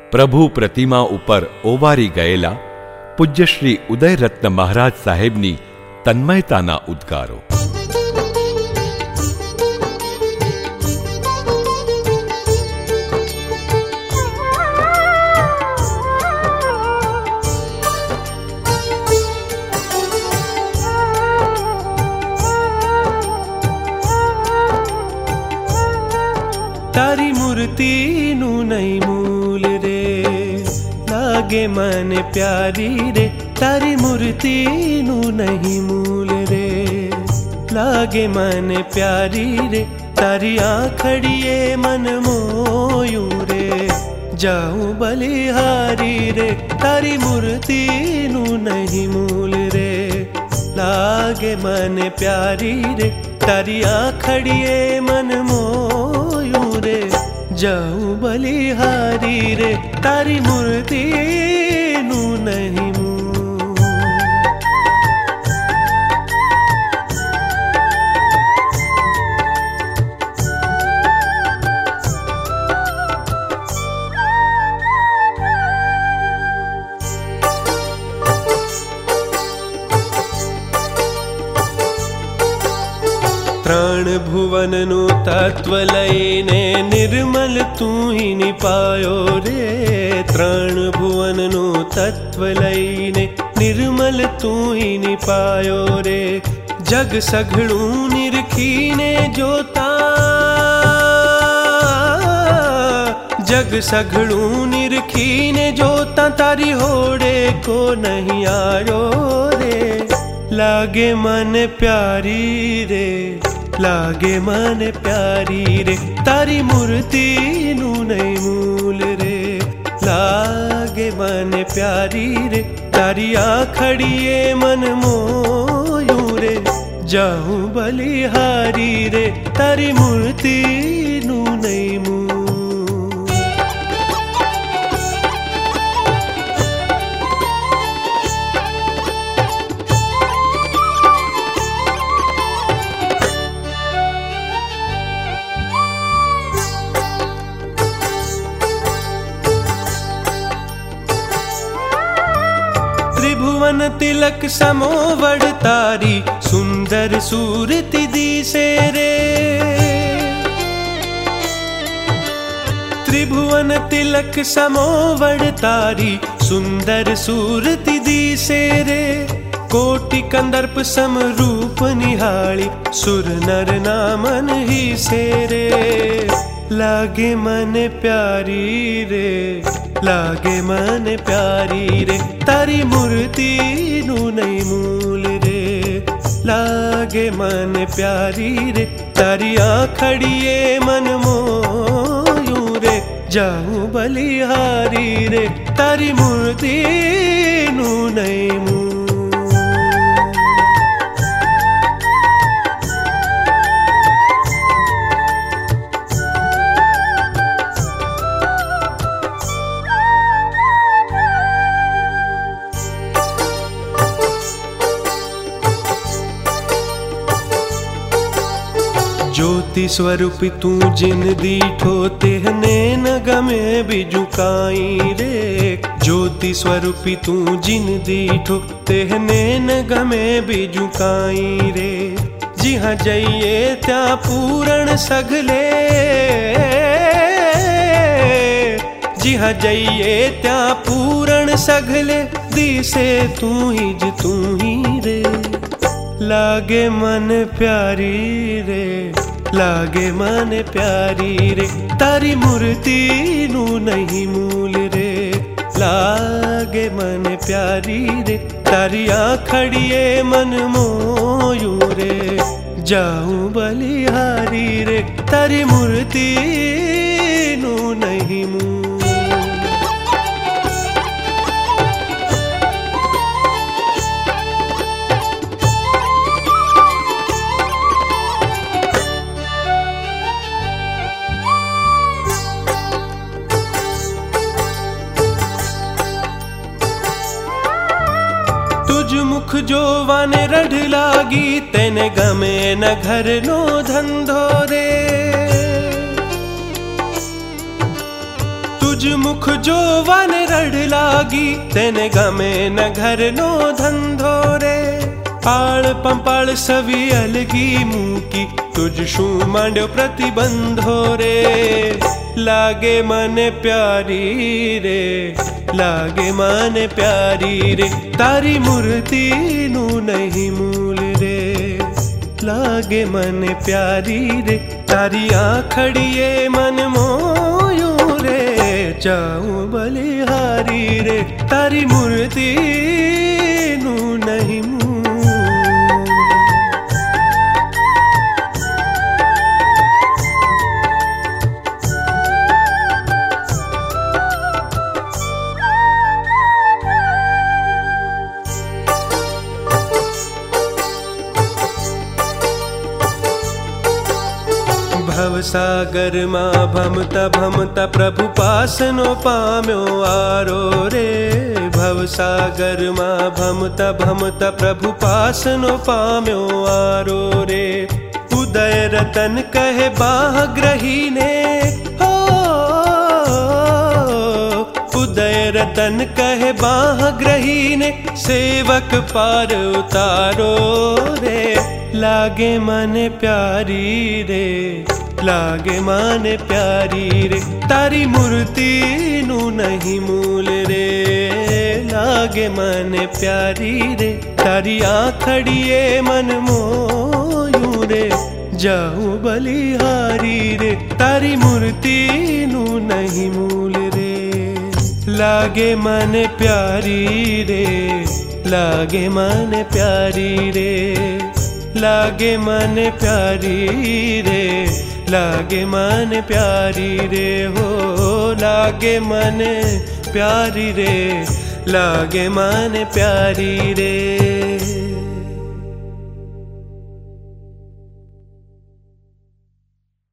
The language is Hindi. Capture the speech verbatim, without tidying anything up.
પ્રભુ પ્રતિમા ઉપર ઓવારી ગયેલા પૂજ્ય શ્રી ઉદયરત્ન મહારાજ સાહેબની તન્મયતાના ઉદ્ગારો. તારી મૂર્તિનું નહીં મૂલ રે, લાગે મને પ્યારી રે. તારી મૂર્તિનું નહીં મૂલ રે, લાગે મને પ્યારી રે. તારી આંખડીએ મન મોયું રે, જાઉં બલિહારી રે. તારી મૂર્તિનું નહીં મૂલ રે, લાગે મને પ્યારી રે. તારી આંખડીએ મન મોયું રે, જાઉં બલિહારી રે. તારી મૂર્તિનું નહીં મૂલ. ત્રણ ભુવનનું તત્વ લઈને નિર્મલ તું હી નિપાયો રે. ત્રણ ભુવનનું તત્વ લઈને નિર્મલ તું હી નિપાયો રે. જગ સઘળું નિરખીને જોતા, જગ સઘળું નિરખીને જોતા તારી હોડે કો નહીં આયો રે. લાગે મને પ્યારી રે, લાગે મને પ્યારી રે. તારી મૂર્તિનું નહીં મૂલ રે, લાગે મને પ્યારી રે. તારી આંખડીએ મન મોયું રે, જાઉં બલિહારી રે. તારી મૂર્તિનું નહીં મૂલ. त्रिभुवन तिलक समो वड़तारी सुंदर सूरति दिसे रे. त्रिभुवन तिलक समो वड़तारी सुंदर सूरति दिसे रे. कोटि कंदर्प सम रूप निहाली सुर नर नामन ही से रे. लागे मन प्यारी रे, लागे मन प्यारी रे. तारी मूर्तिનું નહીં મૂલ રે, લાગે मन प्यारी रे. तारी आंखड़िए मन मोयूं रे, जाऊं बलिहारी रे. तारी मूर्तिનું નહીં મૂલ. ज्योति स्वरूप तू जिन दीठो तेहने न गमे बिजु काई रे. ज्योति स्वरूप तू जिन दीठो तेहने न गमे बिजु काई रे. जिहाँ जाइए त्या पूरण सगले, जिहाँ जाइए त्या पूरण सगले. दिसे तू ही ज तू ही रे, लागे मन प्यारी रे, लागे मन प्यारी रे. तारी मूर्तिનું નહીં મૂલ રે, लागे मन प्यारी रे. तारी आंखड़िए मन मोयूं रे, जाऊं बलिहारी रे. तारी मूर्तिનું નહીં મૂલ. मुख जोवाने रढ़ लागी तेने गमे न घर नो धंधो रे. तुझ तुझ मुख जो वन रड़ लागी, तेने गमे न घर नो धंधो रे। पाल पंपाल सवी अलगी मुकी, तुझ शू मांड्यो प्रतिबंधो रे। लागे मने प्यारी रे, लागे माने प्यारी रे, तारी मूर्ति नू नहीं मूल रे। लागे मने प्यारी रे, तारी आखड़िए मन मोयो रे। जाऊं बलिहारी रे, तारी मूर्ति नू नहीं मूल। भवसागर मां भमता भमता प्रभु पासनो पाम्यो आरो रे। भवसागर मां भमता भमता प्रभु पासनो पाम्यो आरो रे। उदय रतन कहे बाह ग्रही ने, हो उदय रतन कहे बाह ग्रही ने, सेवक पार उतारो रे। लागे मने प्यारी रे, लागे माने प्यारी रे, तारी मूर्ति नू नहीं मूल रे। लागे माने प्यारी रे, तारी आखड़िए मन मोयू रे। जाऊं बलिहारी रे, तारी मूर्ति नू नहीं मूल रे। लागे माने प्यारी रे, लागे माने प्यारी रे, लागे माने प्यारी रे, लागे मन प्यारी रे। हो लागे मन प्यारी रे, लागे मन प्यारी रे।